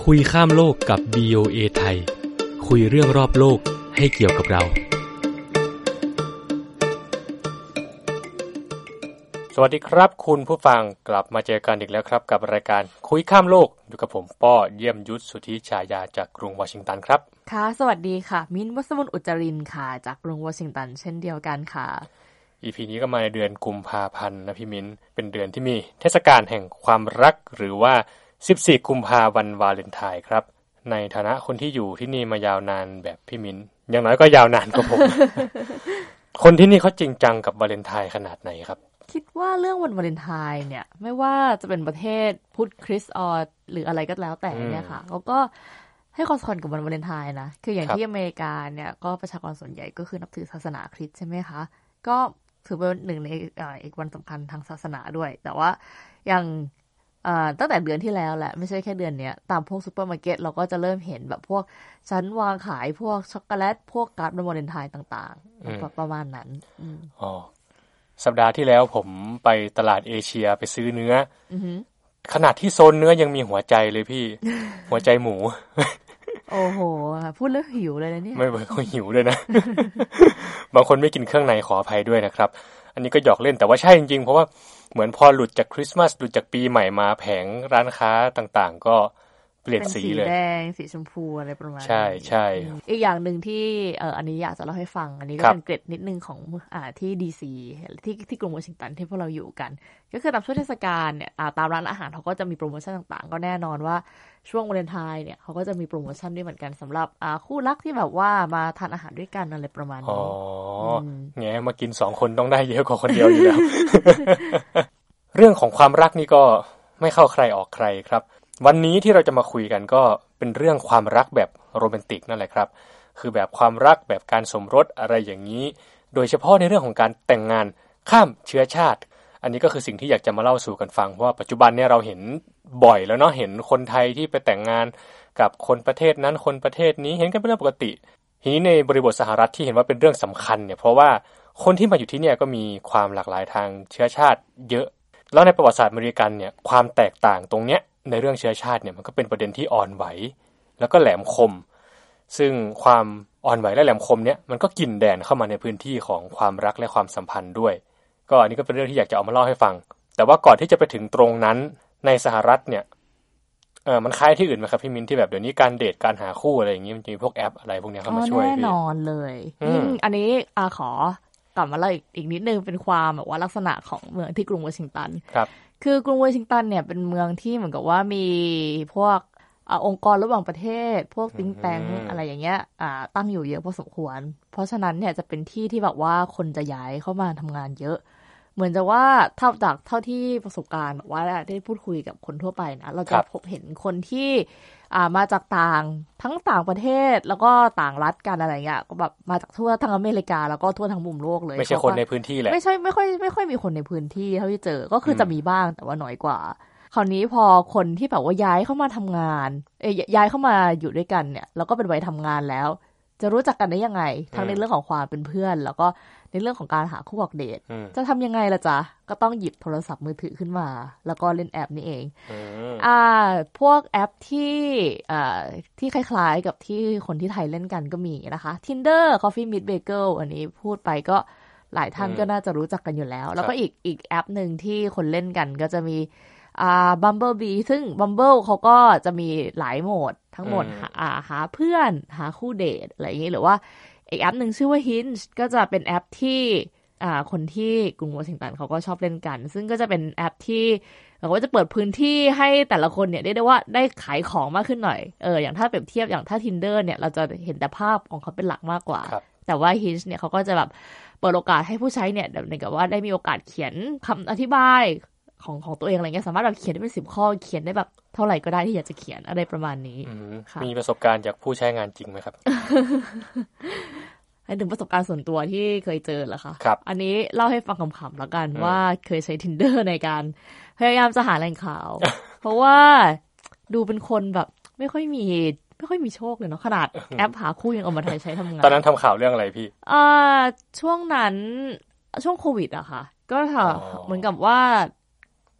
คุยข้ามโลกกับ BOA ไทยคุยเรื่องรอบโลกให้เกี่ยวกับเราสวัสดีครับคุณผู้ฟังกลับมาเจอกันอีกแล้วครับกับรายการคุยข้ามโลกอยู่กับผมป้อเยี่ยมยุทธสุทธิฉายาจากกรุงวอชิงตันครับค่ะสวัสดีค่ะมิ้นท์วสมุนอุจจรินค่ะจากกรุงวอชิงตันเช่นเดียวกันค่ะ EP นี้ก็มาในเดือนกุมภาพันธ์นะพี่มิ้นเป็นเดือนที่มีเทศกาลแห่งความรักหรือว่า14กุมภาพันธ์วาเลนไทน์ครับในฐานะคนที่อยู่ที่นี่มายาวนานแบบพี่มิ้นอย่างน้อยก็ยาวนานกว่าผม คนที่นี่เขาจริงจังกับวาเลนไทน์ขนาดไหนครับคิดว่าเรื่องวันวาเลนไทน์เนี่ยไม่ว่าจะเป็นประเทศพุทธคริสต์หรืออะไรก็แล้วแต่เนี่ยค่ะเขาก็ให้ความสำคัญกับวันวาเลนไทน์นะคืออย่างที่อเมริกาเนี่ยก็ประชากรส่วนใหญ่ก็คือนับถือศาสนาคริสต์ใช่ไหมคะก็ถือเป็นหนึ่งในอีกวันสำคัญทางศาสนาด้วยแต่ว่าอย่างตั้งแต่เดือนที่แล้วแหละไม่ใช่แค่เดือนนี้ตามพวกซูเปอร์มาร์เก็ตเราก็จะเริ่มเห็นแบบพวกชั้นวางขายพวกช็อกโกแลตพวกการ์ดวันวาเลนไทน์ต่างๆประมาณนั้นอ๋อสัปดาห์ที่แล้วผมไปตลาดเอเชียไปซื้อเนื้อขนาดที่โซนเนื้อยังมีหัวใจเลยพี่ หัวใจหมูโอ้โหพูดแล้วหิวเลยนะเนี่ยไม่เบิกเขาหิวด้วยนะ บางคนไม่กินเครื่องในขออภัยด้วยนะครับอันนี้ก็หยอกเล่นแต่ว่าใช่จริงๆเพราะว่าเหมือนพอหลุดจากคริสต์มาสหลุดจากปีใหม่มาแผงร้านค้าต่างๆก็เปลี่ยนสีเลยสีแดงสีชมพูอะไรประมาณใช่ใช่อีกอย่างหนึ่งที่อันนี้อยากจะเล่าให้ฟังอันนี้ก็เป็นเกร็ดนิดนึงของที่ดีซีที่กรุงวอชิงตันที่พวกเราอยู่กันก็คือตามช่วงเทศกาลเนี่ยตามร้านอาหารเขาก็จะมีโปรโมชั่นต่างๆก็แน่นอนว่าช่วงวาเลนไทน์เนี่ยเขาก็จะมีโปรโมชั่นด้วยเหมือนกันสำหรับคู่รักที่แบบว่ามาทานอาหารด้วยกันอะไรประมาณนี้แง่มากิน2คนต้องได้เยอะกว่าคนเดียวอยู่แล้ว เรื่องของความรักนี่ก็ไม่เข้าใครออกใครครับวันนี้ที่เราจะมาคุยกันก็เป็นเรื่องความรักแบบโรแมนติกนั่นแหละครับคือแบบความรักแบบการสมรสอะไรอย่างนี้โดยเฉพาะในเรื่องของการแต่งงานข้ามเชื้อชาติอันนี้ก็คือสิ่งที่อยากจะมาเล่าสู่กันฟังเพราะว่าปัจจุบันเนี่ยเราเห็นบ่อยแล้วเนาะเห็นคนไทยที่ไปแต่งงานกับคนประเทศนั้นคนประเทศนี้เห็นกันเป็นเรื่องปกติทีนี้ในบริบทสหรัฐที่เห็นว่าเป็นเรื่องสำคัญเนี่ยเพราะว่าคนที่มาอยู่ที่เนี่ยก็มีความหลากหลายทางเชื้อชาติเยอะแล้วในประวัติศาสตร์อเมริกันเนี่ยความแตกต่างตรงเนี้ยในเรื่องเชื้อชาติเนี่ยมันก็เป็นประเด็นที่อ่อนไหวแล้วก็แหลมคมซึ่งความอ่อนไหวและแหลมคมเนี่ยมันก็กินแดนเข้ามาในพื้นที่ของความรักและความสัมพันธ์ด้วยก็อันนี้ก็เป็นเรื่องที่อยากจะเอามาเล่าให้ฟังแต่ว่าก่อนที่จะไปถึงตรงนั้นในสหรัฐเนี่ยมันคล้ายที่อื่นไหมครับพี่มิ้นที่แบบเดี๋ยวนี้การเดทการหาคู่อะไรอย่างงี้มันจะมีพวกแอปอะไรพวกนี้เข้ามาช่วยแน่นอนเลยอันนี้ขอกลับมาเล่าอีกนิดนึงเป็นความแบบว่าลักษณะของเมืองที่กรุงวอชิงตันครับคือกรุงวอชิงตันเนี่ยเป็นเมืองที่เหมือนกับว่ามีพวกองค์กรระหว่างประเทศพวกthink tankอะไรอย่างเงี้ยตั้งอยู่เยอะพอสมควรเพราะฉะนั้นเนี่ยจะเป็นที่ที่แบบว่าคนจะย้ายเข้ามาทำงานเยอะเหมือนจะว่าเท่าที่ประสบการณ์แบบว่าได้พูดคุยกับคนทั่วไปนะเราจะพบเห็นคนที่มาจากทั้งต่างประเทศแล้วก็ต่างรัฐกันอะไรเงี้ยก็แบบมาจากทั่วทั้งอเมริกาแล้วก็ทั่วทั้งมุมโลกเลยไม่ใช่คนในพื้นที่แหละไม่ค่อยมีคนในพื้นที่เท่าที่เจอก็คือจะมีบ้างแต่ว่าน้อยกว่าคราวนี้พอคนที่แบบว่าย้ายเข้ามาทำงานย้ายเข้ามาอยู่ด้วยกันเนี่ยแล้วก็เป็นวัยทำงานแล้วจะรู้จักกันได้ยังไงทั้งในเรื่องของความเป็นเพื่อนแล้วก็ในเรื่องของการหาคู่ออกเดทจะทำยังไงล่ะจ๊ะก็ต้องหยิบโทรศัพท์มือถือขึ้นมาแล้วก็เล่นแอปนี้เองพวกแอปที่คล้ายๆกับที่คนที่ไทยเล่นกันก็มีนะคะ Tinder Coffee Meet Bagel อันนี้พูดไปก็หลายท่านก็น่าจะรู้จักกันอยู่แล้วแล้วก็อีกแอปนึงที่คนเล่นกันก็จะมีBumblebee ซึ่ง Bumble เขาก็จะมีหลายโหมดทั้งหมดหาเพื่อนหาคู่เดทอะไรอย่างงี้หรือว่าอีกแอปหนึ่งชื่อว่า Hinge ก็จะเป็นแอปที่คนที่กรุงวอชิงตันเขาก็ชอบเล่นกันซึ่งก็จะเป็นแอปที่เราก็จะเปิดพื้นที่ให้แต่ละคนเนี่ยได้ว่าได้ขายของมากขึ้นหน่อยอย่างถ้าเปรียบเทียบอย่างถ้า Tinder เนี่ยเราจะเห็นแต่ภาพของเขาเป็นหลักมากกว่าแต่ว่า Hinge เนี่ยเขาก็จะแบบเปิดโอกาสให้ผู้ใช้เนี่ยเหมือนกับว่าได้มีโอกาสเขียนคำอธิบายของตัวเองอะไรเงี้ยสามารถแบบเขียนได้เป็น10 ข้อเขียนได้แบบเท่าไหร่ก็ได้ที่อยากจะเขียนอะไรประมาณนี้มีประสบการณ์จากผู้ใช้งานจริงไหมครับให้ถึงประสบการณ์ส่วนตัวที่เคยเจอเหรอคะครับอันนี้เล่าให้ฟังขำๆแล้วกันว่าเคยใช้ Tinder ในการพยายามจะหาแหล่งข่าว เพราะว่าดูเป็นคนแบบไม่ค่อยมีโชคเลยเนาะขนาดแอปหาคู่ยังเอามาใช้ทำงานตอนนั้นทำข่าวเรื่องอะไรพี่ช่วงนั้นช่วงโควิดอะค่ะก็เหมือนกับว่า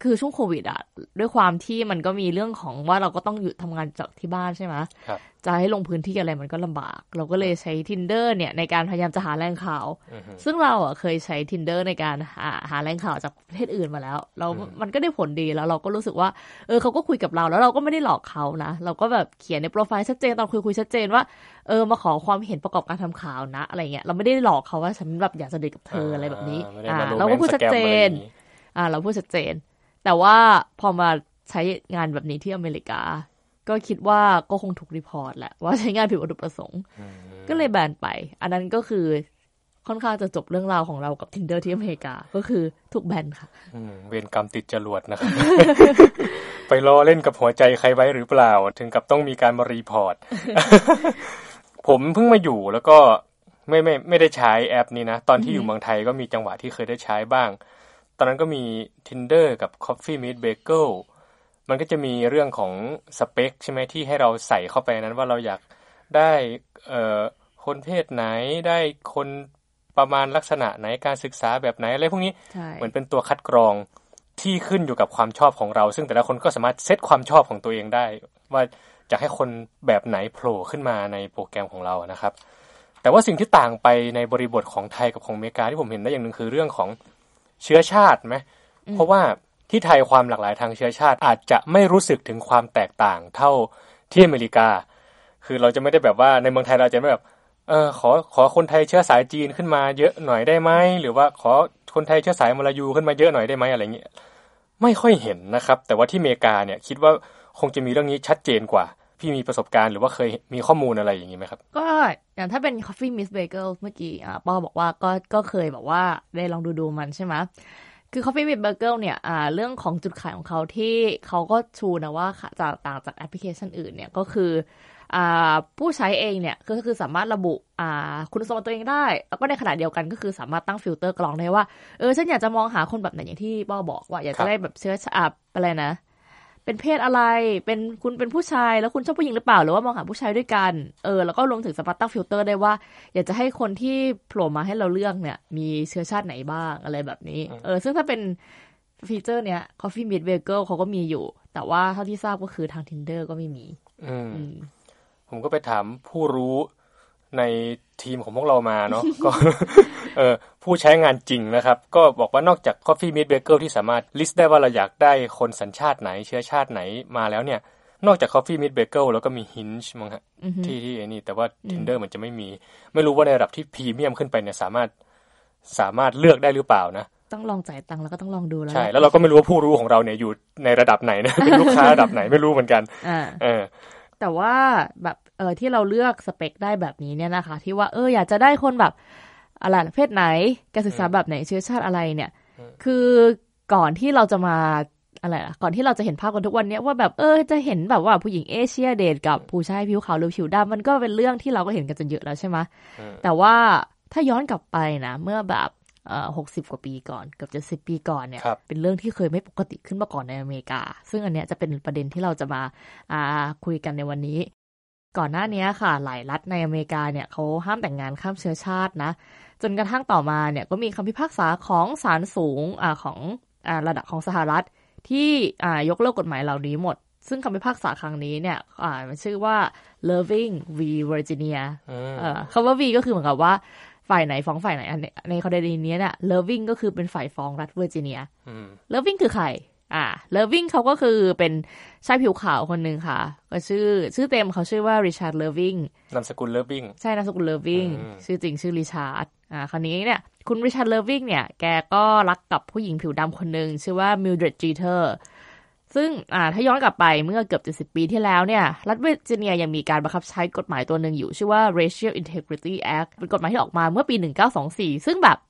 คือช่วงโควิดอ่ะด้วยความที่มันก็มีเรื่องของว่าเราก็ต้องหยุดทำงานจากที่บ้านใช่ไหมจะให้ลงพื้นที่อะไรมันก็ลำบากเราก็เลยใช้ Tinder เนี่ยในการพยายามจะหาแหล่งข่าวซึ่งเราอ่ะเคยใช้ Tinder ในการหาแหล่งข่าวจากประเทศอื่นมาแล้วเรามันก็ได้ผลดีแล้วเราก็รู้สึกว่าเขาก็คุยกับเราแล้วเราก็ไม่ได้หลอกเขานะเราก็แบบเขียนในโปรไฟล์ชัดเจนตอนคุยชัดเจนว่ามาขอความเห็นประกอบการทำข่าวนะอะไรเงี้ยเราไม่ได้หลอกเขาว่าฉันแบบอยากสนิทกับเธออะไรแบบนี้เราก็พูดชัดเจนเราพูดชัดเจนแต่ว่าพอมาใช้งานแบบนี้ที่อเมริกาก็คิดว่าก็คงถูกรีพอร์ตแหละว่าใช้งานผิดวัตถุประสงค์ก็เลยแบนไปอันนั้นก็คือค่อนข้างจะจบเรื่องราวของเรากับ Tinder ที่อเมริกาก็คือถูกแบนค่ะเวรกรรมติดจรวดนะครับ ไปรอเล่นกับหัวใจใครไว้หรือเปล่าถึงกับต้องมีการมารีพอร์ต ผมเพิ่งมาอยู่แล้วก็ไม่ได้ใช้แอปนี้นะตอนที่อยู่เมืองไทยก็มีจังหวะที่เคยได้ใช้บ้างตอนนั้นก็มี Tinder กับ Coffee Meets Bagel มันก็จะมีเรื่องของสเปคใช่ไหมที่ให้เราใส่เข้าไปนั้นว่าเราอยากได้คนเพศไหนได้คนประมาณลักษณะไหนการศึกษาแบบไหนอะไรพวกนี้เหมือนเป็นตัวคัดกรองที่ขึ้นอยู่กับความชอบของเราซึ่งแต่ละคนก็สามารถเซตความชอบของตัวเองได้ว่าจะให้คนแบบไหนโผล่ขึ้นมาในโปรแกรมของเรานะครับแต่ว่าสิ่งที่ต่างไปในบริบทของไทยกับของอเมริกาที่ผมเห็นได้อย่างนึงคือเรื่องของเชื้อชาติไหมเพราะว่าที่ไทยความหลากหลายทางเชื้อชาติอาจจะไม่รู้สึกถึงความแตกต่างเท่าที่อเมริกาคือเราจะไม่ได้แบบว่าในเมืองไทยเราจะไม่แบบขอคนไทยเชื้อสายจีนขึ้นมาเยอะหน่อยได้ไหมหรือว่าขอคนไทยเชื้อสายมลายูขึ้นมาเยอะหน่อยได้ไหมอะไรเงี้ยไม่ค่อยเห็นนะครับแต่ว่าที่อเมริกาเนี่ยคิดว่าคงจะมีเรื่องนี้ชัดเจนกว่าพี่มีประสบการณ์หรือว่าเคยมีข้อมูลอะไรอย่างนี้ไหมครับก็อย่างถ้าเป็น Coffee Meets Bagel เมื่อกี้ป้อบอกว่าก็เคยบอกว่าได้ลองดูมันใช่ไหมคือ Coffee Meets Bagel เนี่ยเรื่องของจุดขายของเขาที่เขาก็ชูนะว่าจะต่างจากแอปพลิเคชันอื่นเนี่ยก็คือผู้ใช้เองเนี่ยก็คือสามารถระบุคุณสมบัติตัวเองได้แล้วก็ในขณะเดียวกันก็คือสามารถตั้งฟิลเตอร์กรองได้ว่าฉันอยากจะมองหาคนแบบไหนอย่างที่ป้อบอกว่าอยากจะได้แบบเชื้อชาติอะไรนะเป็นเพศอะไรเป็นคุณเป็นผู้ชายแล้วคุณชอบผู้หญิงหรือเปล่าหรือว่ามองหาผู้ชายด้วยกันแล้วก็รวมถึงสามารถตั้งฟิลเตอร์ได้ว่าอยากจะให้คนที่โผล่มาให้เราเลือกเนี่ยมีเชื้อชาติไหนบ้างอะไรแบบนี้ซึ่งถ้าเป็นฟีเจอร์เนี้ย Coffee Meets Bagel เขาก็มีอยู่แต่ว่าเท่าที่ทราบก็คือทาง Tinder ก็ไม่มีผมก็ไปถามผู้รู้ในทีมของพวกเรามาเนาะ ก็ผู้ใช้งานจริงนะครับก็บอกว่านอกจาก Coffee Meets Bagel ที่สามารถลิสต์ได้ว่าเราอยากได้คนสัญชาติไหนเชื้อชาติไหนมาแล้วเนี่ยนอกจาก Coffee Meets Bagel แล้วก็มี Hinge มั้งฮะที่ไอ้นี่แต่ว่า Tinder เหมือนจะไม่มีไม่รู้ว่าในระดับที่พรีเมียมขึ้นไปเนี่ยสามารถเลือกได้หรือเปล่านะต้องลองจ่ายตังค์แล้วก็ต้องลองดูแล้วใช่แล้วเราก็ไม่รู้ว่าผู้รู้ของเราเนี่ยอยู่ในระดับไหนนะเป็นลูกค้าระดับไหนไม่รู้เหมือนกันแต่ว่าแบบที่เราเลือกสเปคได้แบบนี้เนี่ยนะคะที่ว่าอยากจะได้คนแบบอะไรเพศไหนการศึกษาแบบไหนเชื้อชาติอะไรเนี่ยคือก่อนที่เราจะมาอะไรก่อนที่เราจะเห็นภาพกันทุกวันนี้ว่าแบบจะเห็นแบบว่าผู้หญิงเอเชียเดทกับผู้ชายผิวขาวหรือผิวดำมันก็เป็นเรื่องที่เราก็เห็นกันจนเยอะแล้วใช่ไหมแต่ว่าถ้าย้อนกลับไปนะเมื่อแบบ60 กว่าปีก่อนเกือบ70 ปีก่อนเนี่ยเป็นเรื่องที่เคยไม่ปกติขึ้นมาก่อนในอเมริกาซึ่งอันเนี้ยจะเป็นประเด็นที่เราจะมาคุยกันในวันนี้ก่อนหน้านี้ค่ะหลายรัฐในอเมริกาเนี่ยเขาห้ามแต่งงานข้ามเชื้อชาตินะจนกระทั่งต่อมาเนี่ยก็มีคำพิพากษาของศาลสูงของระดับของสหรัฐที่ยกเลิกกฎหมายเหล่านี้หมดซึ่งคำพิพากษาครั้งนี้เนี่ยมันชื่อว่า Loving v Virginia คำว่า V ก็คือเหมือนกับว่าฝ่ายไหนฟ้องฝ่ายไหนในคดีนี้เนี่ย Loving ก็คือเป็นฝ่ายฟ้องรัฐเวอร์จิเนีย Loving คือใครLoving เขาก็คือเป็นชายผิวขาวคนนึงค่ะก็ชื่อเต็มเขาชื่อว่า Richard Loving นามสกุล Loving ใช่นามสกุล Loving ชื่อจริงชื่อ Richard คราวนี้เนี่ยคุณ Richard Loving เนี่ยแกก็รักกับผู้หญิงผิวดำคนนึงชื่อว่า Mildred Jeter ซึ่งถ้าย้อนกลับไปเมื่อเกือบ70 ปีที่แล้วเนี่ยรัฐเวอร์จิเนียยังมีการบังคับใช้กฎหมายตัวหนึ่งอยู่ชื่อว่า Racial Integrity Act เป็นกฎหมายที่ออกมาเมื่อปี1924ซึ่งแบบ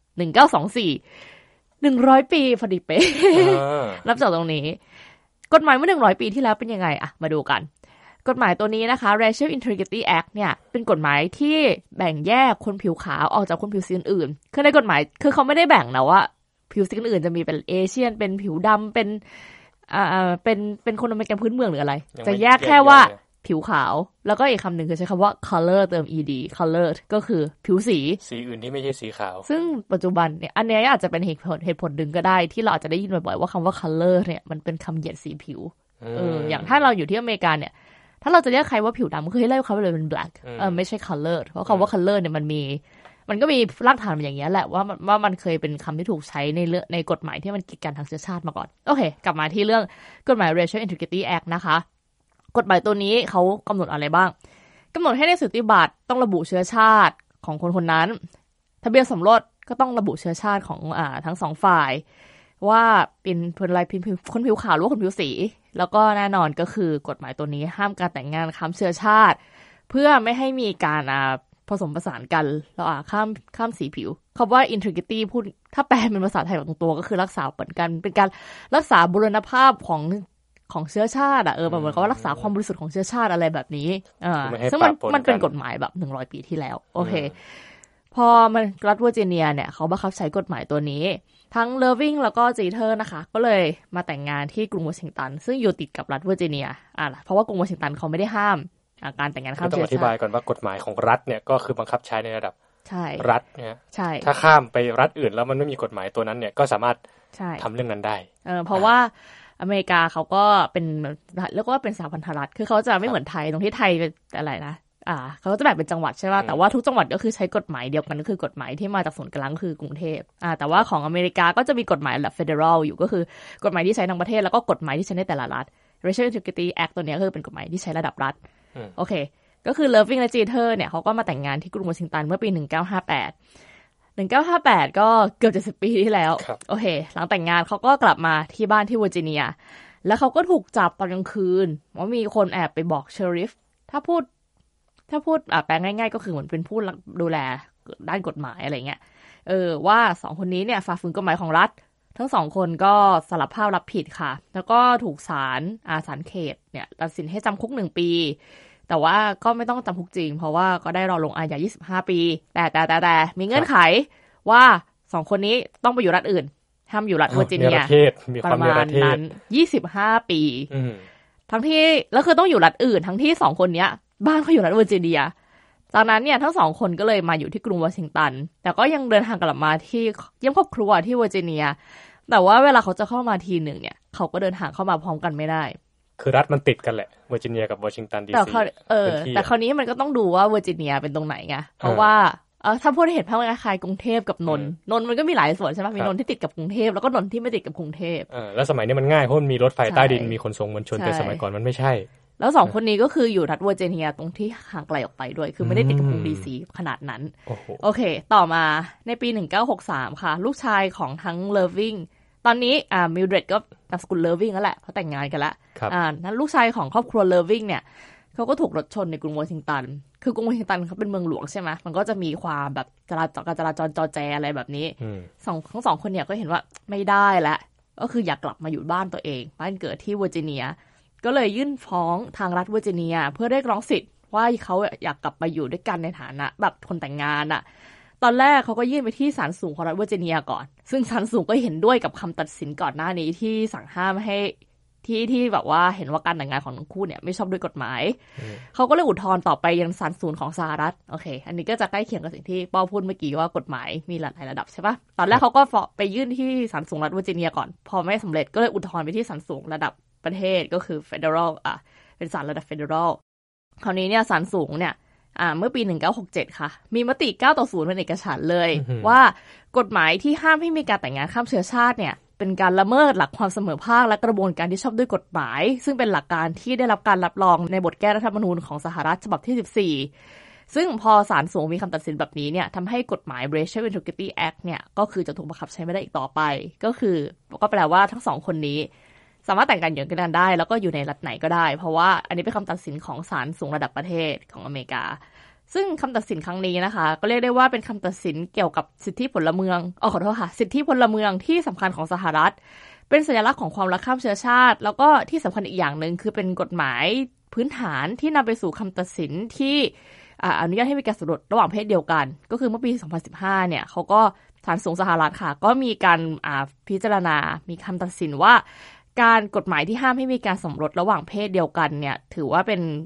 1924 100 ปีพอดีเป๊ะรับจากตรงนี้กฎหมายเมื่อ100 ปีที่แล้วเป็นยังไงมาดูกันกฎหมายตัวนี้นะคะ Racial Integrity Act เนี่ยเป็นกฎหมายที่แบ่งแยกคนผิวขาวออกจากคนผิวสีอื่นคือในกฎหมายคือเขาไม่ได้แบ่งนะว่าผิวสีอื่นจะมีเป็นเอเชียนเป็นผิวดำเป็นคนอเมริกันพื้นเมืองหรืออะไรจะแยกแค่ว่าผิวขาวแล้วก็อีกคำหนึ่งคือใช้คำว่า color เติม ed color ก็คือผิวสีอื่นที่ไม่ใช่สีขาวซึ่งปัจจุบันเนี่ยอันนี้อาจจะเป็นเหตุผลหนึ่งก็ได้ที่เราอาจจะได้ยินบ่อยๆว่าคำว่า color เนี่ยมันเป็นคำเหยียดสีผิวอย่างถ้าเราอยู่ที่อเมริกาเนี่ยถ้าเราจะเรียกใครว่าผิวดำก็คือให้เรียกเขาไปเลยเป็น black ไม่ใช่ color เพราะคำว่า color เนี่ยมันก็มีรากฐานอย่างเงี้ยแหละว่ามันเคยเป็นคำที่ถูกใช้ในกฎหมายที่มันกีดกันทางเชื้อชาติมาก่อนโอเคกลับมาที่เรื่องกฎหมาย Racial Integrity Act นะคะกฎหมายตัวนี้เขากำหนดอะไรบ้างกำหนดให้ในสูติบัตรต้องระบุเชื้อชาติของคนนั้นทะเบียนสมรสก็ต้องระบุเชื้อชาติของทั้งสองฝ่ายว่าเป็นคนอะไรคนผิวขาวหรือคนผิวสีแล้วก็แน่นอนก็คือกฎหมายตัวนี้ห้ามการแต่งงานข้ามเชื้อชาติเพื่อไม่ให้มีการผสมผสานกันแล้วข้ามสีผิวคำว่า integrity พูดถ้าแปลเป็นภาษาไทยแบบตรงๆก็คือรักษาเหมือนกันเป็นการรักษาบูรณภาพของเชื้อชาติเหมือนกับว่ารักษาความบริสุทธิ์ของเชื้อชาติอะไรแบบนี้ซึ่งมันเป็นกฎหมายแบบ100 ปีที่แล้วโอเคพอมันรัฐเวอร์จิเนียเนี่ยเขาบังคับใช้กฎหมายตัวนี้ทั้งเลอร์วิงแล้วก็จีเทอร์นะคะก็เลยมาแต่งงานที่กรุงวอชิงตันซึ่งอยู่ติดกับรัฐเวอร์จิเนียเพราะว่ากรุงวอชิงตันเขาไม่ได้ห้ามการแต่งงานข้ามเชื้อชาติต้องอธิบายก่อนว่ากฎหมายของรัฐเนี่ยก็คือบังคับใช้ในระดับรัฐเนี่ยใช่ถ้าข้ามไปรัฐอื่นแล้วมันไม่มีกฎหมายตัวนั้นเนี่ยก็สามารถทำเรื่องนั้นได้เพราะว่าอเมริกาเขาก็เป็นเรียกว่าเป็นสหพันธรัฐคือเขาจะไม่เหมือนไทยตรงที่ไทยเป็นอะไรนะเขาก็จะแบ่งเป็นจังหวัดใช่ป่ะแต่ว่าทุกจังหวัดก็คือใช้กฎหมายเดียวกันก็คือกฎหมายที่มาจากศูนย์กลางคือกรุงเทพแต่ว่าของอเมริกาก็จะมีกฎหมายระดับ Federal อยู่ก็คือกฎหมายที่ใช้ทั้งประเทศแล้วก็กฎหมายที่ใช้ในแต่ละรัฐ Racial Integrity Act ตัวนี้คือเป็นกฎหมายที่ใช้ระดับรัฐโอเคก็คือ Loving และ Jeter เนี่ยเขาก็มาแต่งงานที่กรุงวอชิงตันเมื่อปี1958ก็เกือบ70 ปีที่แล้วโอเคหลังแต่งงานเขาก็กลับมาที่บ้านที่เวอร์จิเนียแล้วเขาก็ถูกจับตอนกลางคืนว่ามีคนแอบไปบอกเชอริฟถ้าพูดแปลง่ายๆก็คือเหมือนเป็นผู้ดูแลด้านกฎหมายอะไรเงี้ยว่า2คนนี้เนี่ยฝ่าฝืนกฎหมายของรัฐทั้ง2คนก็สารภาพรับผิดค่ะแล้วก็ถูกศาลเขตเนี่ยตัดสินให้จำคุก1 ปีแต่ว่าก็ไม่ต้องจำคุกจริงเพราะว่าก็ได้รอลงอาญา25 ปีแต่มีเงื่อนไขว่า2คนนี้ต้องไปอยู่รัฐอื่นห้ามอยู่รัฐเวอร์จิเนียประมาณนั้น25 ปีทั้งที่แล้วคือต้องอยู่รัฐอื่นทั้งที่2คนเนี้ยบ้านเขาอยู่รัฐเวอร์จิเนียจากนั้นเนี่ยทั้ง2คนก็เลยมาอยู่ที่กรุงวอชิงตันแต่ก็ยังเดินทางกลับมาที่เยี่ยมครอบครัวที่เวอร์จิเนียแต่ว่าเวลาเขาจะเข้ามาทีหนึ่งเนี่ยเขาก็เดินทางเข้ามาพร้อมกันไม่ได้คือรัฐมันติดกันแหละเวอร์จิเนียกับวอชิงตันดีซีแต่คราวนี้มันก็ต้องดูว่าเวอร์จิเนียเป็นตรงไหนไงเพราะว่าถ้าพูดเห็นภาพคล้ายๆกรุงเทพกับนนท์มันก็มีหลายส่วนใช่ไหมมีนนท์ที่ติดกับกรุงเทพแล้วก็นนท์ที่ไม่ติดกับกรุงเทพแล้วสมัยนี้มันง่ายเพราะมันมีรถไฟใต้ดินมีขนส่งมวลชนแต่สมัยก่อนมันไม่ใช่แล้ว2คนนี้ก็คืออยู่รัฐเวอร์จิเนียตรงที่ห่างไกลออกไปด้วยคือไม่ได้ติดกับกรุงดีซีขนาดนั้นโอเคต่อมาในปี1963ค่ะลูกชายของทั้งเลิฟวิ่งตอนนี้มิลเดรดก็นามสกุลเลิฟวิ่งแล้วแหละเขาแต่งงานกันแล้วนั้นลูกชายของครอบครัวเลิฟวิ่งเนี่ยเขาก็ถูกรถชนในกรุงวอชิงตันคือกรุงวอชิงตันเขาเป็นเมืองหลวงใช่ไหมมันก็จะมีความแบบจราจรจอแจอะไรแบบนี้ทั้งสองคนเนี่ยก็เห็นว่าไม่ได้แล้วก็คืออยากกลับมาอยู่บ้านตัวเองบ้านเกิดที่เวอร์จิเนียก็เลยยื่นฟ้องทางรัฐเวอร์จิเนียเพื่อเรียกร้องสิทธิ์ว่าเขาอยากกลับมาอยู่ด้วยกันในฐานะแบบคนแต่งงานตอนแรกเขาก็ยื่นไปที่ศาลสูงของรัฐเวอร์จิเนียก่อนซึ่งศาลสูงก็เห็นด้วยกับคำตัดสินก่อนหน้านี้ที่สั่งห้ามให้ที่แบบว่าเห็นว่าการแต่งงานของทั้งคู่เนี่ยไม่ชอบด้วยกฎหมายเขาก็เลยอุทธรณ์ต่อไปยังศาลสูงของสหรัฐโอเคอันนี้ก็จะใกล้เคียงกับสิ่งที่ป้อพูดเมื่อกี้ว่ากฎหมายมีหลายระดับใช่ปะตอนแรกเขาก็ไปยื่นที่ศาลสูงรัฐเวอร์จิเนียก่อนพอไม่สำเร็จก็เลยอุทธรณ์ไปที่ศาลสูงระดับประเทศก็คือ Federal เป็นศาลระดับ Federal คราวนี้เนี่ยศาลสูงเนี่ยเมื่อปี1967ค่ะมีมติ9-0เป็นเอกฉันท์เลยว่ากฎหมายที่ห้ามให้มีการแต่งงานข้ามเชื้อชาติเนี่ยเป็นการละเมิดหลักความเสมอภาคและกระบวนการที่ชอบด้วยกฎหมายซึ่งเป็นหลักการที่ได้รับการรับรองในบทแก้รัฐธรรมนูญของสหรัฐฉบับที่14ซึ่งพอศาลสูงมีคำตัดสินแบบนี้เนี่ยทำให้กฎหมาย Racial Integrity Act เนี่ยก็คือจะถูกบังคับใช้ไม่ได้อีกต่อไปก็แปลว่าทั้ง2คนนี้สามารถแต่งงานอยู่กันได้แล้วก็อยู่ในรัฐไหนก็ได้เพราะว่าอันนี้เป็นคำตัดสินของศาลสูงระดับประเทศของอเมริกาซึ่งคำตัดสินครั้งนี้นะคะก็เรียกได้ว่าเป็นคำตัดสินเกี่ยวกับสิทธิพลเมืองขอโทษค่ะสิทธิพลเมืองที่สำคัญของสหรัฐเป็นสัญลักษณ์ของความรักข้ามเชื้อชาติแล้วก็ที่สำคัญอีกอย่างนึงคือเป็นกฎหมายพื้นฐานที่นำไปสู่คำตัดสินที่อนุญาตให้มีการสมรสระหว่างเพศเดียวกันก็คือเมื่อปี2015เนี่ยเขาก็ศาลสูงสหรัฐค่ะก็มีการพิจารณามีคำตัดสินว่าการกฎหมายที่ห้ามให้มีการสมรสระหว่างเพศเดียวกันเนี่ยถือว่าเป็น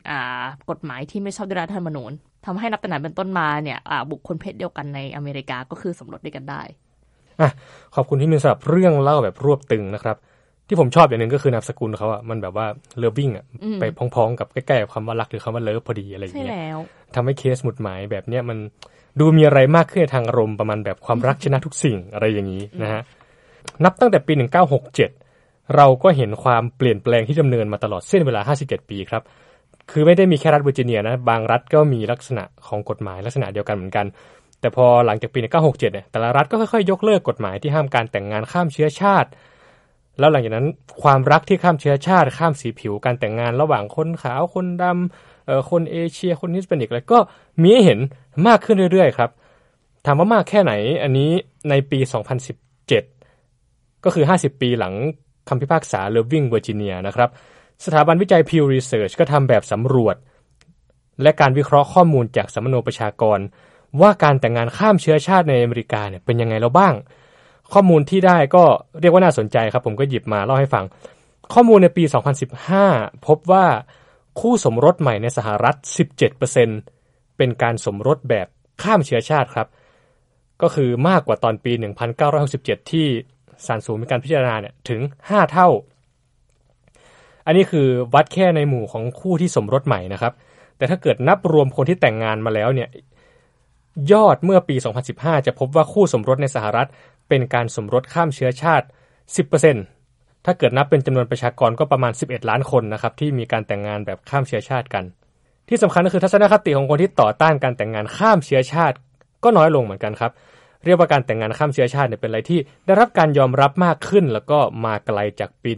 กฎหมายที่ไม่ชอบด้วยรัฐธรรมนูญทำให้นับแต่นั้นเป็นต้นมาเนี่ยบุคคลเพศเดียวกันในอเมริกาก็คือสมรสด้วยกันได้ขอบคุณที่มีสำหรับเรื่องเล่าแบบรวบตึงนะครับที่ผมชอบอย่างนึงก็คือนามสกุลเขามันแบบว่าเลิฟวิ่งไปพ้องๆกับใกล้ๆกับคำว่ารักหรือคำว่าเลิฟพอดีอะไรอย่างเงี้ยทำให้เคสหมุดหมายแบบเนี้ยมันดูมีอะไรมากขึ้นทางอารมณ์ประมาณแบบความรักชนะทุกสิ่งอะไรอย่างนี้นะฮะนับตั้งแต่ปี1967เราก็เห็นความเปลี่ยนแปลงที่ดำเนินมาตลอดเส้นเวลา57ปีครับคือไม่ได้มีแค่รัฐเวอร์จิเนียนะบางรัฐก็มีลักษณะของกฎหมายลักษณะเดียวกันเหมือนกันแต่พอหลังจากปี1967เนี่ยแต่ละรัฐก็ค่อยๆยกเลิกกฎหมายที่ห้ามการแต่งงานข้ามเชื้อชาติแล้วหลังจากนั้นความรักที่ข้ามเชื้อชาติข้ามสีผิวการแต่งงานระหว่างคนขาวคนดำคนเอเชียคนฮิสแปนิกอะไรก็มีให้เห็นมากขึ้นเรื่อยๆครับถามว่ามากแค่ไหนอันนี้ในปี2017ก็คือ50ปีหลังคำพิพากษา Loving Virginia นะครับสถาบันวิจัย Pew Research ก็ทำแบบสำรวจและการวิเคราะห์ข้อมูลจากสำนักงานประชากรว่าการแต่งงานข้ามเชื้อชาติในอเมริกาเนี่ยเป็นยังไงแล้วบ้างข้อมูลที่ได้ก็เรียกว่าน่าสนใจครับผมก็หยิบมาเล่าให้ฟังข้อมูลในปี2015พบว่าคู่สมรสใหม่ในสหรัฐ 17% เป็นการสมรสแบบข้ามเชื้อชาติครับก็คือมากกว่าตอนปี1967ที่ศาลสูงมีการพิจารณาเนี่ยถึง5เท่าอันนี้คือวัดแค่ในหมู่ของคู่ที่สมรสใหม่นะครับแต่ถ้าเกิดนับรวมคนที่แต่งงานมาแล้วเนี่ยยอดเมื่อปี2015จะพบว่าคู่สมรสในสหรัฐเป็นการสมรสข้ามเชื้อชาติ 10% ถ้าเกิดนับเป็นจำนวนประชากรก็ประมาณ11ล้านคนนะครับที่มีการแต่งงานแบบข้ามเชื้อชาติกันที่สำคัญก็คือทัศนคติของคนที่ต่อต้านการแต่งงานข้ามเชื้อชาติก็น้อยลงเหมือนกันครับเรียกว่าการแต่งงานข้ามเชื้อชาติเนี่ยเป็นอะไรที่ได้รับการยอมรับมากขึ้นแล้วก็มาไกลจากปี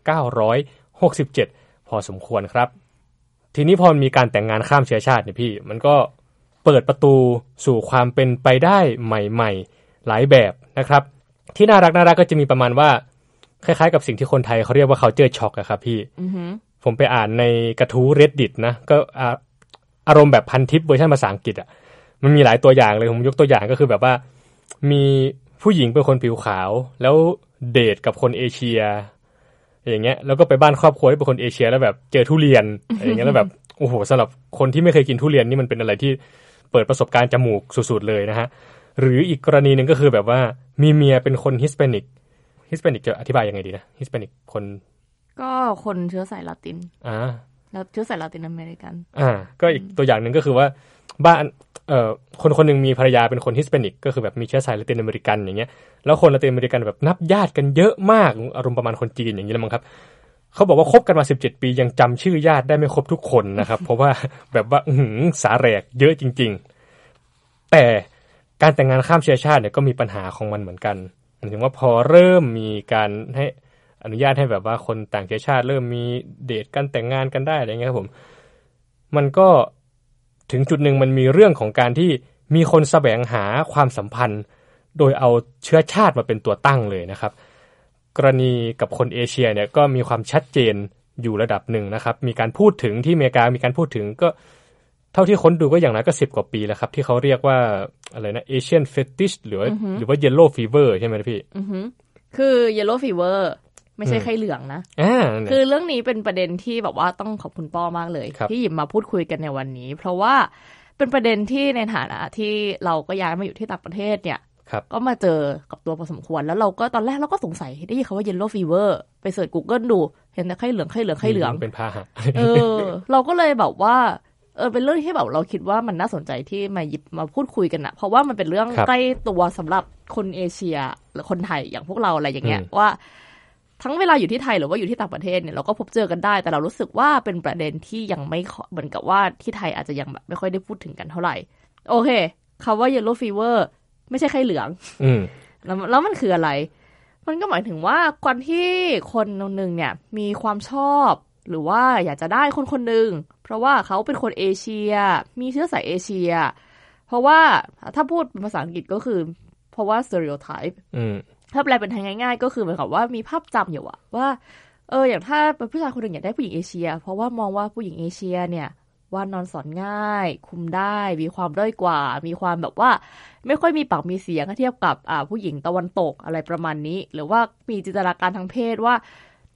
1967พอสมควรครับทีนี้พอมีการแต่งงานข้ามเชื้อชาติเนี่ยพี่มันก็เปิดประตูสู่ความเป็นไปได้ใหม่ๆหลายแบบนะครับที่น่ารักก็จะมีประมาณว่าคล้ายๆกับสิ่งที่คนไทยเขาเรียกว่า culture shock อะครับพี่ผมไปอ่านในกระทู้ Reddit นะก็อารมณ์แบบพันทิปเวอร์ชันภาษาอังกฤษอะมันมีหลายตัวอย่างเลยผมยกตัวอย่างก็คือแบบว่ามีผู้หญิงเป็นคนผิวขาวแล้วเดทกับคนเอเชียอย่างเงี้ยแล้วก็ไปบ้านครอบครัวที่เป็นคนเอเชียแล้วแบบเจอทุเรียนอย่างเงี้ยแล้วแบบโอ้โหสำหรับคนที่ไม่เคยกินทุเรียนนี่มันเป็นอะไรที่เปิดประสบการณ์จมูกสุดๆเลยนะฮะหรืออีกกรณีนึงก็คือแบบว่ามีเมียเป็นคนฮิสแปนิกจะอธิบายยังไงดีนะฮิสแปนิกคนก็คนเชื้อสายละตินแล้วเชื้อสายละตินอเมริกันก็อีกตัวอย่างนึงก็คือว่าบ้านคนนึงมีภรรยาเป็นคนฮิสแปนิกก็คือแบบมีเชื้อสายละตินอเมริกันอย่างเงี้ยแล้วคนละตินอเมริกันแบบนับญาติกันเยอะมากอารมณ์ประมาณคนจีนอย่างนี้แล้วมั้งครับเขาบอกว่าคบกันมา17ปียังจำชื่อญาติได้ไม่ครบทุกคนนะครับ เพราะว่าแบบว่าสาแหรกเยอะจริงๆแต่การแต่งงานข้ามเชื้อชาติเนี่ยก็มีปัญหาของมันเหมือนกันหมายถึงว่าพอเริ่มมีการให้อนุญาตให้แบบว่าคนต่างเชื้อชาติเริ่มมีเดทกันแต่งงานกันได้อะไรเงี้ยครับผมมันก็ถึงจุดหนึ่งมันมีเรื่องของการที่มีคนแสวงหาความสัมพันธ์โดยเอาเชื้อชาติมาเป็นตัวตั้งเลยนะครับกรณีกับคนเอเชียเนี่ยก็มีความชัดเจนอยู่ระดับหนึ่งนะครับมีการพูดถึงที่อเมริกามีการพูดถึงก็เท่าที่ค้นดูก็อย่างน้อยก็10กว่าปีแล้วครับที่เขาเรียกว่าอะไรนะ Asian Fetish หรือว่า Yellow Fever ใช่ไหมพี่คือ Yellow Fever ไม่ใช่ไข้เหลืองนะคือเรื่องนี้เป็นประเด็นที่แบบว่าต้องขอบคุณป้อมากเลยที่หยิบมาพูดคุยกันในวันนี้เพราะว่าเป็นประเด็นที่ในฐานะที่เราก็ย้ายมาอยู่ที่ต่างประเทศเนี่ยก็มาเจอกับตัวพอสมควรแล้วเราก็ตอนแรกเราก็สงสัยได้ยินคำว่า Yellow Fever ไปเสิร์ช Google ดูเห็นแต่ไข้เหลืองเป็นพาหะเราก็เลยแบบว่าเป็นเรื่องที่แบบเราคิดว่ามันน่าสนใจที่มาหยิบมาพูดคุยกันนะเพราะว่ามันเป็นเรื่องใกล้ตัวสำหรับคนเอเชียหรือคนไทยอย่างพวกเราอะไรอย่างเงี้ยว่าทั้งเวลาอยู่ที่ไทยหรือว่าอยู่ที่ต่างประเทศเนี่ยเราก็พบเจอกันได้แต่เรารู้สึกว่าเป็นประเด็นที่ยังไม่เหมือนกับว่าที่ไทยอาจจะยังแบบไม่ค่อยได้พูดถึงกันเท่าไหร่โอเคคำว่า Yellow Fever ไม่ใช่ไข้เหลืองแล้วมันคืออะไรมันก็หมายถึงว่าก่อนที่คนนึงเนี่ยมีความชอบหรือว่าอยากจะได้คนนึงเพราะว่าเขาเป็นคนเอเชียมีเชื้อสายเอเชียเพราะว่าถ้าพูดเป็นภาษาอังกฤษก็คือเพราะว่า stereotype ถ้าแปลเป็นไทยง่ายๆก็คือเหมือนกับว่ามีภาพจำอยู่ว่าอย่างถ้าเป็นผู้ชายคนหนึ่งอยากได้ผู้หญิงเอเชียเพราะว่ามองว่าผู้หญิงเอเชียเนี่ยว่านอนสอนง่ายคุมได้มีความด้อยกว่ามีความแบบว่าไม่ค่อยมีปากมีเสียงเทียบกับผู้หญิงตะวันตกอะไรประมาณนี้หรือว่ามีจินตนาการทางเพศว่า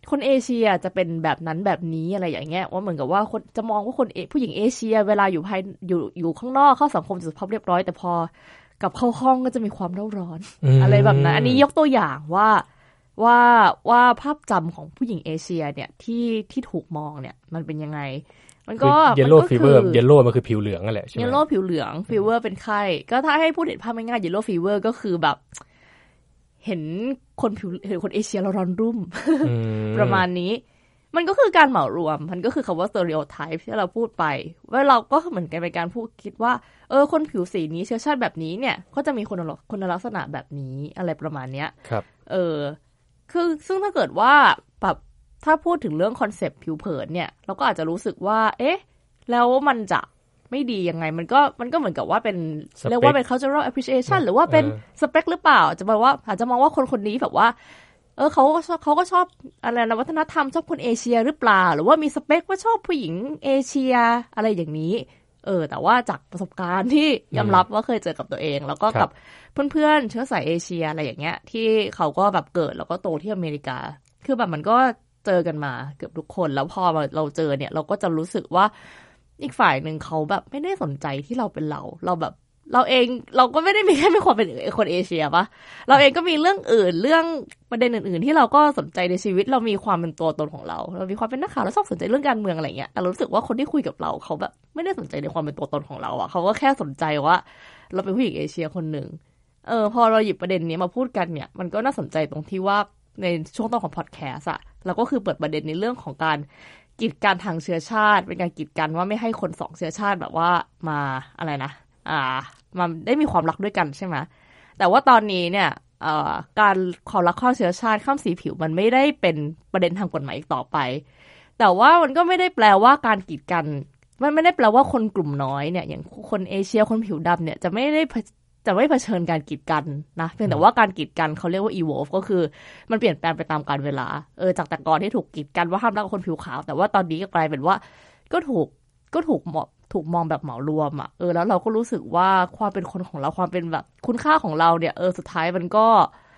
คนเอเชียจะเป็นแบบนั้นแบบนี้อะไรอย่างเงี้ยว่าเหมือนกับว่าคนจะมองว่าคนผู้หญิงเอเชียเวลาอยู่ข้างนอกเข้าสังคมสุภาพเรียบร้อยแต่พอกลับเข้าห้องก็จะมีความเร่าร้อนอะไรแบบนั้นอันนี้ยกตัวอย่างว่าภาพจำของผู้หญิงเอเชียเนี่ยที่ถูกมองเนี่ยมันเป็นยังไงมันก็เยลโล่ฟีเวอร์เยลโล่มันคือผิวเหลืองนั่นแหละใช่ไหมเยลโล่ผิวเหลืองฟีเวอร์เป็นไข้ก็ถ้าให้พูดเห็นภาพง่ายๆเยลโล่ฟีเวอร์ก็คือแบบเห็นคนเอเชียเราร้อนรุ่ม ประมาณนี้มันก็คือการเหมารวมมันก็คือคำว่า stereotype ที่เราพูดไปว่าเราก็เหมือนกันเป็นการพูดคิดว่าคนผิวสีนี้เชื้อชาติแบบนี้เนี่ยก็จะมีคุณลักษณะแบบนี้อะไรประมาณเนี้ยครับคือซึ่งถ้าเกิดว่าแบบถ้าพูดถึงเรื่องคอนเซปต์ผิวเผินเนี่ยเราก็อาจจะรู้สึกว่าเอ๊ะแล้วมันจะไม่ดียังไงมันก็เหมือนกับว่าเป็นเรียกว่าเป็น cultural appreciation หรือว่าเป็นสเปคหรือเปล่าจะบอกว่าอาจจะมองว่าคนนี้แบบว่าเขาก็ชอบอะไรนะวัฒนธรรมชอบคนเอเชียหรือเปล่าหรือว่ามีสเปคว่าชอบผู้หญิงเอเชียอะไรอย่างนี้แต่ว่าจากประสบการณ์ที่ยอมรับว่าเคยเจอกับตัวเองแล้วก็กับเพื่อนๆเชื้อสายเอเชียอะไรอย่างเงี้ยที่เขาก็แบบเกิดแล้วก็โตที่อเมริกาคือแบบมันก็เจอกันมาเกือบทุกคนแล้วพอเราเจอเนี่ยเราก็จะรู้สึกว่าอีกฝ่ายหนึ่งเขาแบบไม่ได้สนใจที่เราเป็นเราแบบเราเองเราก็ไม่ได้มีแค่เป็นความเป็นคนเอเชียปะเราเองก็มีเรื่องอื่นเรื่องประเด็นอื่นๆที่เราก็สนใจในชีวิตเรามีความเป็นตัวตนของเรามีความเป็นนักข่าวเราชอบสนใจเรื่องการเมืองอะไรเงี้ยแต่เรารู้สึกว่าคนที่คุยกับเราเขาแบบไม่ได้สนใจในความเป็นตัวตนของเราอ่ะเขาก็แค่สนใจว่าเราเป็นผู้หญิงเอเชียคนหนึ่งพอเราหยิบประเด็นนี้มาพูดกันเนี่ยมันก็น่าสนใจตรงที่ว่าในช่วงต้นของพอดแคสต์อะเราก็คือเปิดประเด็นในเรื่องของการกีดกันทางเชื้อชาติเป็นการกีดกันว่าไม่ให้คนสองเชื้อชาติแบบว่ามาอะไรนะมาได้มีความรักด้วยกันใช่ไหมแต่ว่าตอนนี้เนี่ยการความรักข้ามเชื้อชาติข้ามสีผิวมันไม่ได้เป็นประเด็นทางกฎหมายอีกต่อไปแต่ว่ามันก็ไม่ได้แปลว่าการกีดกันมันไม่ได้แปลว่าคนกลุ่มน้อยเนี่ยอย่างคนเอเชียคนผิวดำเนี่ยจะไม่เผชิญการกีดกันนะเพียงแต่ว่าการกีดกันเขาเรียกว่า evolve ก็คือมันเปลี่ยนแปลงไปตามกาลเวลาจากแต่ก่อนที่ถูกกีดกันว่าห้ามรักคนผิวขาวแต่ว่าตอนนี้ก็กลายเป็นว่าก็ถูกมองแบบเหมารวมอ่ะแล้วเราก็รู้สึกว่าความเป็นคนของเราความเป็นแบบคุณค่าของเราเนี่ยสุดท้ายมันก็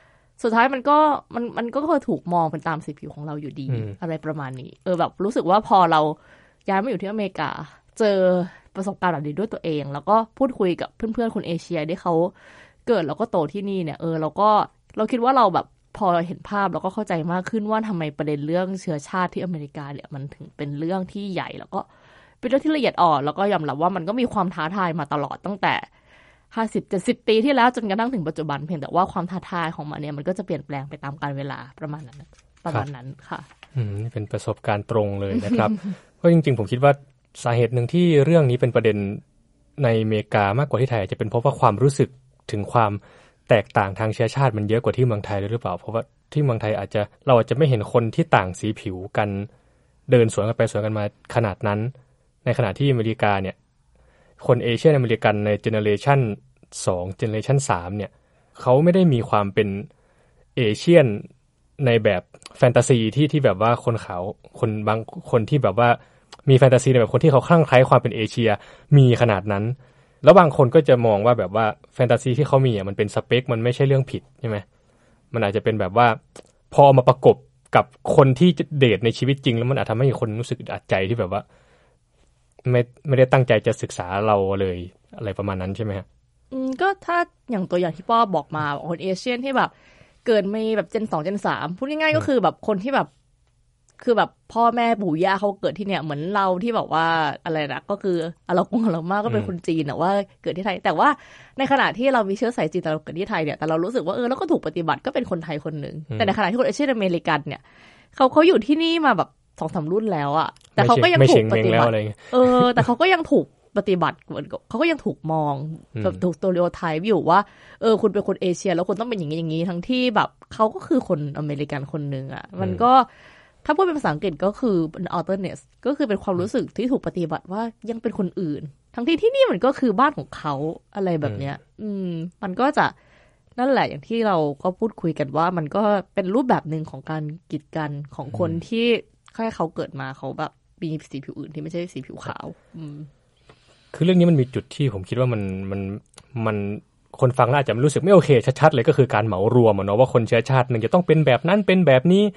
เคยถูกมองเป็นตามสีผิวของเราอยู่ดีอะไรประมาณนี้แบบรู้สึกว่าพอเราย้ายมาอยู่ที่อเมริกาเจอประสบการณ์แบบนี้ด้วยตัวเองแล้วก็พูดคุยกับเพื่อนๆคนเอเชียที่เขาเกิดแล้วก็โตที่นี่เนี่ยเราคิดว่าเราแบบพอเห็นภาพแล้วก็เข้าใจมากขึ้นว่าทำไมประเด็นเรื่องเชื้อชาติที่อเมริกาเนี่ยมันถึงเป็นเรื่องที่ใหญ่แล้วก็เป็นเรื่องที่ละเอียดอ่อนแล้วก็ยอมรับว่ามันก็มีความท้าทายมาตลอดตั้งแต่50-70 ปีที่แล้วจนกระทั่งถึงปัจจุบันเพียงแต่ว่าความท้าทายของมันเนี่ยมันก็จะเปลี่ยนแปลงไปตามกาลเวลาประมาณนั้นค่ะนี่เป็นประสบการณ์ตรงเลยนะครับ เพราะจริงๆผมคิดว่าสาเหตุหนึ่งที่เรื่องนี้เป็นประเด็นในอเมริกามากกว่าที่ไทยจะเป็นเพราะว่าความรู้สึกถึงความแตกต่างทางเชื้อชาติมันเยอะกว่าที่เมืองไทยหรือเปล่าเพราะว่าที่เมืองไทยเราอาจจะไม่เห็นคนที่ต่างสีผิวกันเดินสวนกันไปสวนกันมาขนาดนั้นในขณะที่อเมริกาเนี่ยคนเอเชียอเมริกันในเจเนอเรชัน2เจเนอเรชัน3เนี่ยเขาไม่ได้มีความเป็นเอเชียนในแบบแฟนตาซีที่แบบว่าคนขาวคนบางคนที่แบบว่ามีแฟนตาซีในแบบคนที่เขาคลั่งไคล้ความเป็นเอเชียมีขนาดนั้นแล้วบางคนก็จะมองว่าแบบว่าแฟนตาซีที่เขามีมันเป็นสเปคมันไม่ใช่เรื่องผิดใช่ไหมมันอาจจะเป็นแบบว่าพอมาประกบกับคนที่เดทในชีวิตจริงแล้วมันอาจทำให้คนรู้สึกอึดอัดใจที่แบบว่าไม่ได้ตั้งใจจะศึกษาเราเลยอะไรประมาณนั้นใช่ไหมฮะก็ถ้าอย่างตัวอย่างที่ป้อบอกมาคนเอเชียนที่แบบเกิดไม่แบบเจน2เจน3พูดง่ายๆก็คือแบบคนที่แบบคือแบบพ่อแม่ปู่ย่าเขาเกิดที่เนี่ยเหมือนเราที่แบบว่าอะไรนะก็คือเรามากก็เป็นคนจีนแต่ว่าเกิดที่ไทยแต่ว่าในขณะที่เรามีเชื้อสายจีนแต่เราเกิดที่ไทยเนี่ยแต่เรารู้สึกว่าเราก็ถูกปฏิบัติก็เป็นคนไทยคนหนึ่งแต่ในขณะที่คนเอเชียอเมริกันเนี่ยเขาอยู่ที่นี่มาแบบ2-3 รุ่นแล้วอะแต่เขาก็ยังถูกปฏิบัติแต่เขาก็ยังถูกปฏิบัติเขาก็ยังถูกมองแบบถูกสเตอริโอไทป์อยู่ว่าคุณเป็นคนเอเชียแล้วคุณต้องเป็นอย่างนี้ทั้งที่แบบเขาก็คือคนอเมริกันคนนึงอ่ะมันก็ถ้าพูดเป็นภาษาอังกฤษก็คือเป็น alterness ก็คือเป็นความรู้สึกที่ถูกปฏิบัติว่ายังเป็นคนอื่นทั้งที่นี่มันก็คือบ้านของเขาอะไรแบบเนี้ยมันก็จะนั่นแหละอย่างที่เราก็พูดคุยกันว่ามันก็เป็นรูปแบบนึงของการกีดกันของคนที่แค่เขาเกิดมาเขาแบบมีสีผิวอื่นที่ไม่ใช่สีผิวขาวคือเรื่องนี้มันมีจุดที่ผมคิดว่ามันคนฟังแล้วอาจจะรู้สึกไม่โอเคชัดๆเลยก็คือการเหมารวมเนาะว่าคนเชื้อชาตินึงจะต้องเป็นแบบนั้นเป็นแบบนี้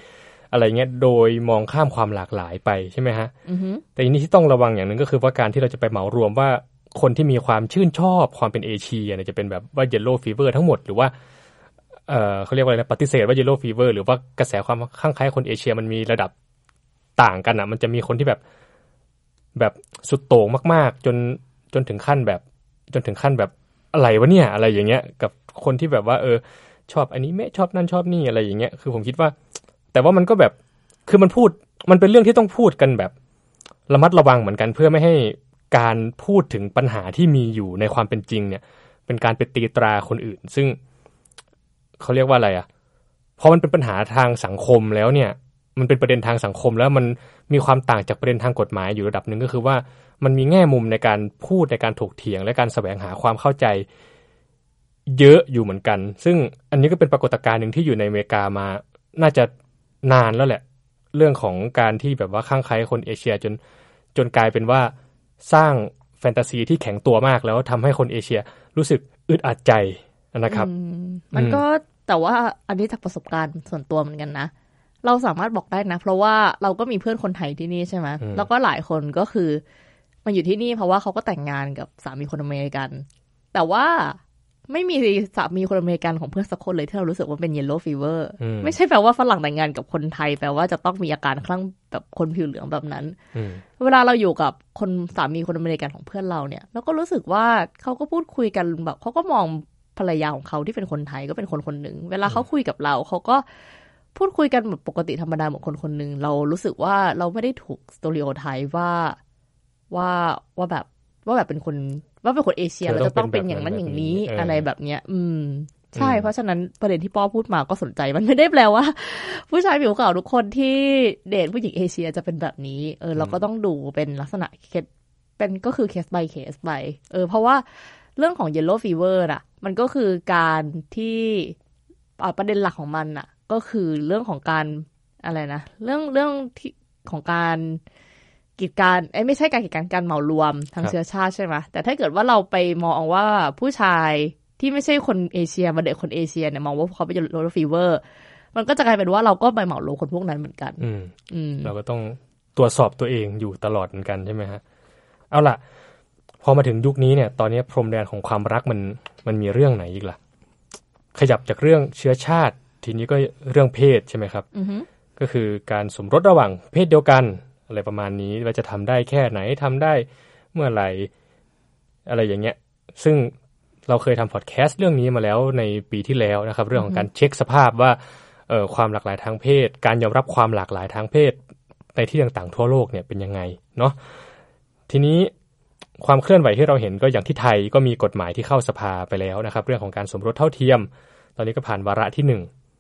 อะไรเงี้ยโดยมองข้ามความหลากหลายไปใช่ไหมฮะแต่อันนี้ที่ต้องระวังอย่างหนึ่งก็คือว่าการที่เราจะไปเหมารวมว่าคนที่มีความชื่นชอบความเป็นเอเชียเนี่ยจะเป็นแบบว่า Yellow Fever ทั้งหมดหรือว่าเขาเรียกว่าอะไรนะปฏิเสธว่า Yellow Fever หรือว่ากระแสความข้างใคล้คนเอเชียมันมีระดับต่างกันอ่ะมันจะมีคนที่แบบสุดโต่งมากๆจนถึงขั้นแบบอะไรวะเนี่ยอะไรอย่างเงี้ยกับคนที่แบบว่าชอบอันนี้ไม่ชอบนั่นชอบนี่อะไรอย่างเงี้ยคือผมคิดว่าแต่ว่ามันก็แบบคือมันเป็นเรื่องที่ต้องพูดกันแบบระมัดระวังเหมือนกันเพื่อไม่ให้การพูดถึงปัญหาที่มีอยู่ในความเป็นจริงเนี่ยเป็นการไปตีตราคนอื่นซึ่งเขาเรียกว่าอะไรอ่ะพอมันเป็นปัญหาทางสังคมแล้วเนี่ยมันเป็นประเด็นทางสังคมแล้วมันมีความต่างจากประเด็นทางกฎหมายอยู่ระดับหนึ่งก็คือว่ามันมีแง่มุมในการพูดในการถกเถียงและการแสวงหาความเข้าใจเยอะอยู่เหมือนกันซึ่งอันนี้ก็เป็นปรากฏการณ์หนึ่งที่อยู่ในอเมริกามาน่าจะนานแล้วแหละเรื่องของการที่แบบว่าข้างใครคนเอเชียจนกลายเป็นว่าสร้างแฟนตาซีที่แข็งตัวมากแล้วทำให้คนเอเชียรู้สึกอึดอัดใจนะครับมันก็แต่ว่าอันนี้จากประสบการณ์ส่วนตัวเหมือนกันนะเราสามารถบอกได้นะเพราะว่าเราก็มีเพื่อนคนไทยที่นี่ใช่ไหมแล้วก็หลายคนก็คือมาอยู่ที่นี่เพราะว่าเขาก็แต่งงานกับสามีคนอเมริกันแต่ว่าไม่มีสามีคนอเมริกันของเพื่อนสักคนเลยที่เรารู้สึกว่าเป็น Yellow Fever ไม่ใช่แปลว่าฝรั่งแต่งงานกับคนไทยแปลว่าจะต้องมีอาการคลั่งแบบคนผิวเหลืองแบบนั้นเวลาเราอยู่กับคนสามีคนอเมริกันของเพื่อนเราเนี่ยเราก็รู้สึกว่าเขาก็พูดคุยกันแบบเขาก็มองภรรยาของเขาที่เป็นคนไทยก็เป็นคนหนึ่งเวลาเขาคุยกับเราเขาก็พูดคุยกันแบบปกติธรรมดาเหมือนคนหนึ่งเรารู้สึกว่าเราไม่ได้ถูกสเตอริโอไทป์ว่าแบบเป็นคนเอเชียเราจะต้องเป็นอย่างนั้นอย่างนี้อะไรแบบเนี้ยใช่เพราะฉะนั้นประเด็นที่ป้อพูดมาก็สนใจมันไม่ได้แปลว่าผู้ชายผิวขาวทุกคนที่เดทผู้หญิงเอเชียจะเป็นแบบนี้เราก็ต้องดูเป็นลักษณะเป็นก็คือเคส by เคส by เพราะว่าเรื่องของ Yellow Fever น่ะมันก็คือการที่ประเด็นหลักของมันน่ะก็คือเรื่องของการอะไรนะเรื่องที่ของการกีดกันไม่ใช่การกีดกันการเหมารวมทางเชื้อชาติใช่ไหมแต่ถ้าเกิดว่าเราไปมองว่าผู้ชายที่ไม่ใช่คนเอเชียมาเด็กคนเอเชียเนี่ยมองว่าเขาเป็นYellow Feverมันก็จะกลายเป็นว่าเราก็ไปเหมารวมคนพวกนั้นเหมือนกันเราก็ต้องตรวจสอบตัวเองอยู่ตลอดเหมือนกันใช่ไหมฮะเอาล่ะพอมาถึงยุคนี้เนี่ยตอนนี้พรมแดนของความรักมันมีเรื่องไหนอีกล่ะขยับจากเรื่องเชื้อชาติทีนี้ก็เรื่องเพศใช่ไหมครับก็คือการสมรสระหว่างเพศเดียวกันอะไรประมาณนี้ว่าจะทำได้แค่ไหนทำได้เมื่อไหร่อะไรอย่างเงี้ยซึ่งเราเคยทำพอดแคสต์เรื่องนี้มาแล้วในปีที่แล้วนะครับเรื่องของการเช็คสภาพว่าความหลากหลายทางเพศการยอมรับความหลากหลายทางเพศในที่ต่างๆทั่วโลกเนี่ยเป็นยังไงเนาะทีนี้ความเคลื่อนไหวที่เราเห็นก็อย่างที่ไทยก็มีกฎหมายที่เข้าสภาไปแล้วนะครับเรื่องของการสมรสเท่าเทียมตอนนี้ก็ผ่านวาระที่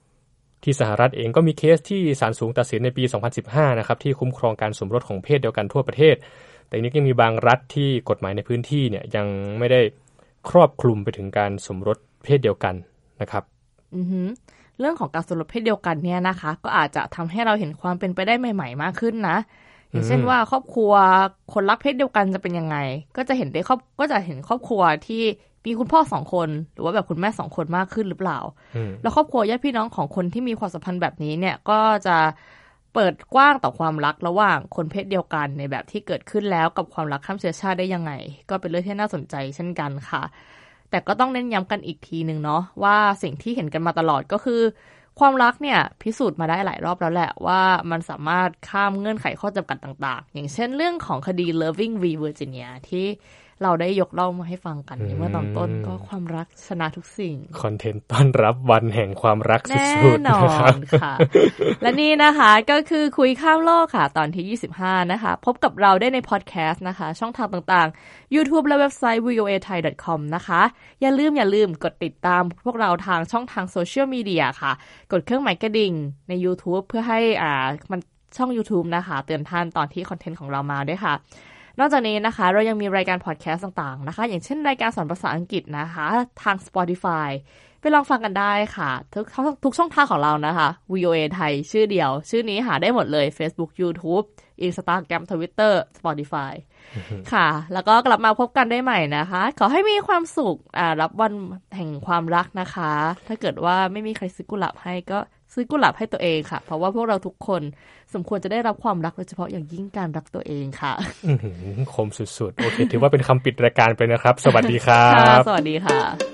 1ที่สหรัฐเองก็มีเคสที่ศาลสูงตัดสินในปี2015นะครับที่คุ้มครองการสมรสของเพศเดียวกันทั่วประเทศแต่นี้ยังมีบางรัฐที่กฎหมายในพื้นที่เนี่ยยังไม่ได้ครอบคลุมไปถึงการสมรสเพศเดียวกันนะครับเรื่องของการสมรสเพศเดียวกันเนี่ยนะคะก็อาจจะทำให้เราเห็นความเป็นไปได้ใหม่ๆมากขึ้นนะอย่างเช่นว่าครอบครัวคนรักเพศเดียวกันจะเป็นยังไงก็จะเห็นครอบครัวที่มีคุณพ่อ2คนหรือว่าแบบคุณแม่2คนมากขึ้นหรือเปล่าแล้วครอบครัวญาติพี่น้องของคนที่มีความสัมพันธ์แบบนี้เนี่ยก็จะเปิดกว้างต่อความรักระหว่างคนเพศเดียวกันในแบบที่เกิดขึ้นแล้วกับความรักข้ามเชื้อชาติได้ยังไงก็เป็นเรื่องที่น่าสนใจเช่นกันค่ะแต่ก็ต้องเน้นย้ำกันอีกทีนึงเนาะว่าสิ่งที่เห็นกันมาตลอดก็คือความรักเนี่ยพิสูจน์มาได้หลายรอบแล้วแหละว่ามันสามารถข้ามเงื่อนไขข้อจำกัดต่างๆอย่างเช่นเรื่องของคดี Loving v Virginia ที่เราได้ยกเล่ามาให้ฟังกันเมื่อตอนต้นก็ความรักชนะทุกสิ่งคอนเทนต์ต้อนรับวันแห่งความรักสุดๆแน่นอนค่ะ และนี่นะคะก็คือคุยข้ามโลกค่ะตอนที่25นะคะพบกับเราได้ในพอดแคสต์นะคะช่องทางต่างๆ YouTube และเว็บไซต์ voathai.com นะคะอย่าลืมกดติดตามพวกเราทางช่องทางโซเชียลมีเดียค่ะกดเครื่องหมายกระดิ่งใน YouTube เพื่อให้มันช่อง YouTube นะคะเตือนท่านตอนที่คอนเทนต์ของเรามาด้วยค่ะนอกจากนี้นะคะเรายังมีรายการพอดแคสต์ต่างๆนะคะอย่างเช่นรายการสอนภาษาอังกฤษนะคะทาง Spotify ไปลองฟังกันได้ค่ะทุกช่องทางของเรานะคะ VOA ไทยชื่อเดียวชื่อนี้หาได้หมดเลย Facebook YouTube Instagram Twitter Spotify ค่ะแล้วก็กลับมาพบกันได้ใหม่นะคะขอให้มีความสุขรับวันแห่งความรักนะคะถ้าเกิดว่าไม่มีใครซื้อกุหลาบให้ก็ซื้อกุหลาบให้ตัวเองค่ะเพราะว่าพวกเราทุกคนสมควรจะได้รับความรักโดยเฉพาะอย่างยิ่งการรักตัวเองค่ะคมสุดๆโอเคถือว่าเป็นคำปิดรายการไปนะครับสวัสดีครับสวัสดีค่ะ